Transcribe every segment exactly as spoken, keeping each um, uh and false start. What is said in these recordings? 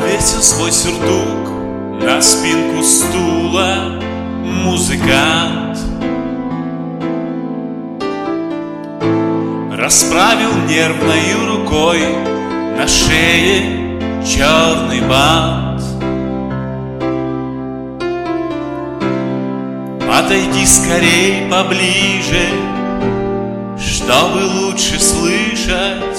Повесил свой сюртук на спинку стула музыкант, расправил нервной рукой на шее черный бант. Подойди скорей поближе, чтобы лучше слышать,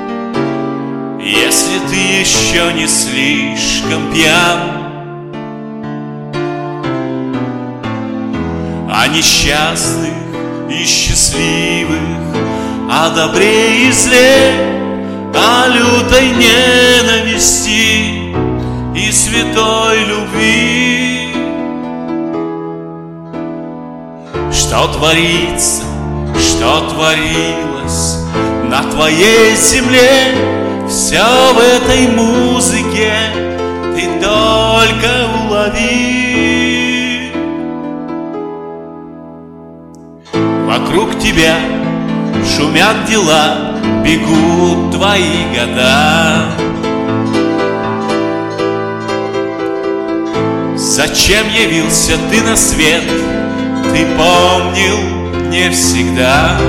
если ты еще не слишком пьян. О несчастных и счастливых, о добре и зле, о лютой ненависти и святой любви. Что творится, что творилось на твоей земле, все в этой музыке ты только улови. Вокруг тебя шумят дела, бегут твои года. Зачем явился ты на свет, ты помнил не всегда.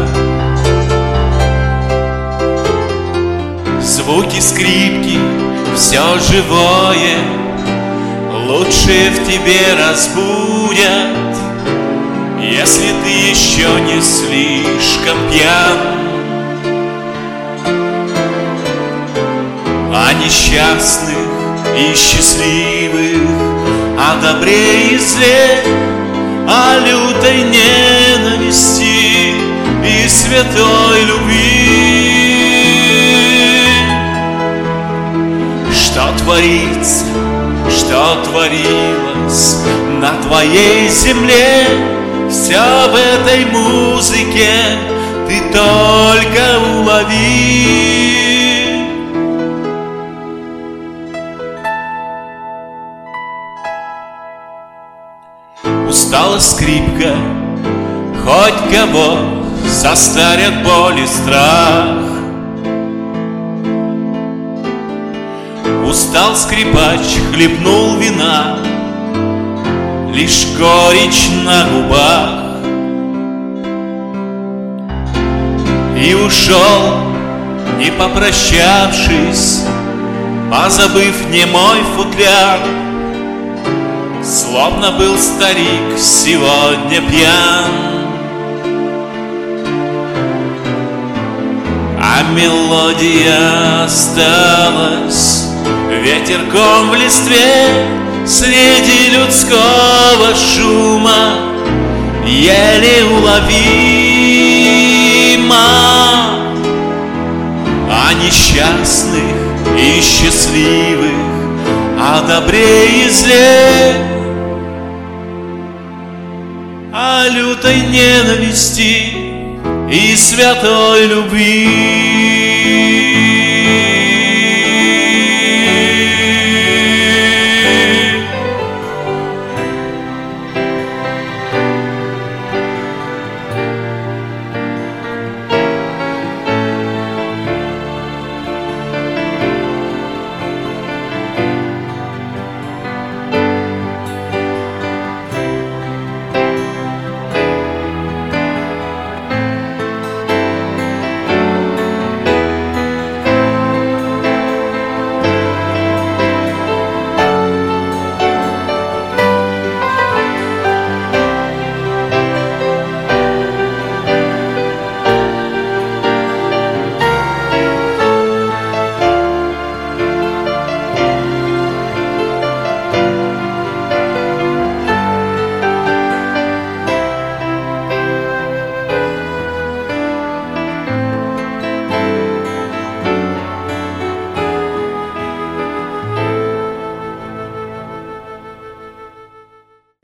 Звуки скрипки, все живое, лучше в тебе разбудят, если ты еще не слишком пьян. О несчастных и счастливых, о добре и зле, о лютой ненависти и святой любви. Что творится, что творилось на твоей земле, все в этой музыке ты только улови. Устала скрипка, хоть кого состарят боль и страх. Устал скрипач, хлебнул вина, лишь горечь на губах, и ушел, не попрощавшись, позабыв немой футляр. Словно был старик сегодня пьян, а мелодия осталась ветерком в листве. Среди людского шума еле уловима. О несчастных и счастливых, о добре и зле, о лютой ненависти и святой любви.